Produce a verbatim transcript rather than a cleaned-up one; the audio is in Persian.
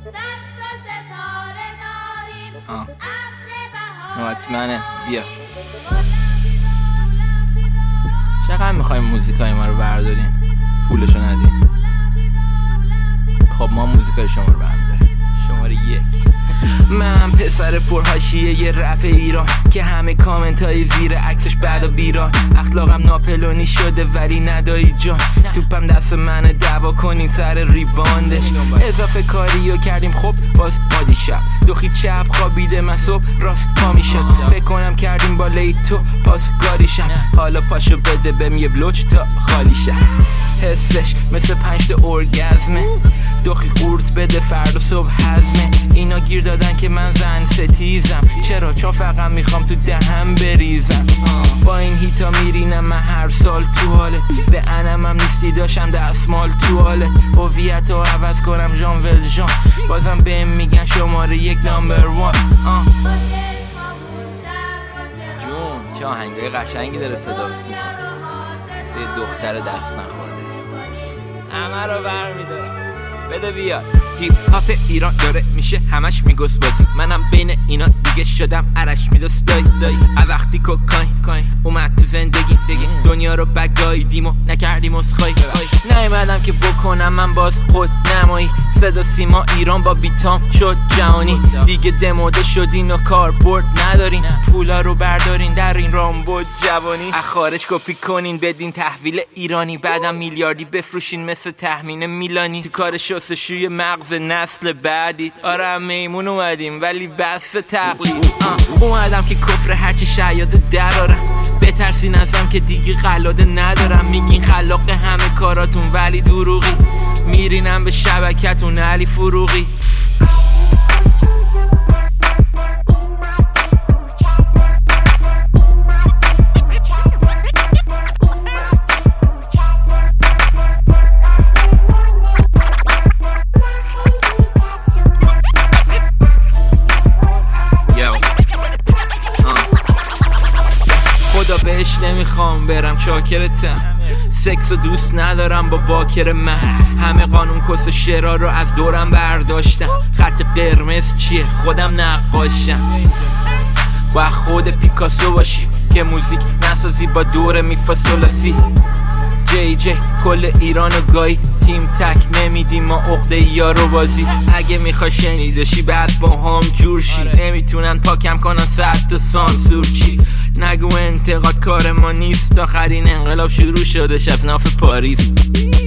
آه نواتمنه بیا. چقدر میخوایم موزیکای ما رو برداریم پولشو ندیم؟ خب ما موزیکای شما رو برمیداریم. شماره یک. من پسر پرحاشیه یه رپ ایران که همه کامنت های زیر عکسش بعد و بیران. اخلاقم ناپلونی شده ولی ندایی جان. توپم دست منه دعوا کنین سر ریباندش. اضافه کاریو کردیم خب باز عادی شب. دوخی چپ خوابیده من صبح راست پا میشد. فکر کنم کردیم با لیتو پاس گاری شد. حالا پاشو بده بهم یه بلوچ تا خالی شد. حسش مثل پنج تا ارگزمه. دوخی قورت بده فردا صبح هضمه. اینا گیر دادن که من زن ستیزم. چرا؟ چون فقط میخوام تو دهم بریزم. با این هیتا میرینم من هر سال تو حالت. به انمم نیستی داشتم دستمال تو حالت. هویت رو عوض کنم ژان ولژان. بازم بهم میگن شماره یک نامبر وان. جون چه آهنگای قشنگی داره صدا و سیما. مثل دختر دست نخورده همه رو برمیدارم. بده بیاد. هیپ هاپ ایران داره میشه همش میگوس بازی. منم بین اینا دیگه شدم عرش میدوست دایی دایی. وقتی کوکاین کاین اومد تو زندگی دیگه دنیا رو بگاییدیم و نکردیم اسخای. نیومدم که بکنم من باز خود نمایی. صدا سیما ایران با بیتام شد جهانی. دیگه دموده شدین و کاربرد ندارین. پولا رو بردارین در این رامبو جوانی. از خارج کپی کنین بدین تحویل ایرانی. بعدم میلیاردی بفروشین مثل تخمین میلانی. تو کار شستشوی مغز نسل بعدی. آره میمون اومدیم ولی بس تقلید. اومدم که کفر هرچی شیاده درارم. بترسین ازم که دیگه قلاده ندارم. میگین خلاق همه کاراتون ولی دروغی. میرینم به شبکتون علی فروغی. خدا بهش نمیخوام برم چاکرتم. سکس و دوست ندارم با باکر من. همه قانون کس و شرا رو از دورم برداشتم. خط قرمز چیه؟ خودم نقاشم. با خود پیکاسو باشی که موزیک نسازی با دور میفاسولاسی. جی جی کل ایرانو گاهی تیم تک نمیدیم ما عقده یارو بازی. اگه میخوای شنیدشی بعد با هم جور شی. نمیتونن پاکم کنن صد تا سانسور چی. نگو انتقاد کار ما نیست. آخرین انقلاب شروع شدش از ناف پاریس.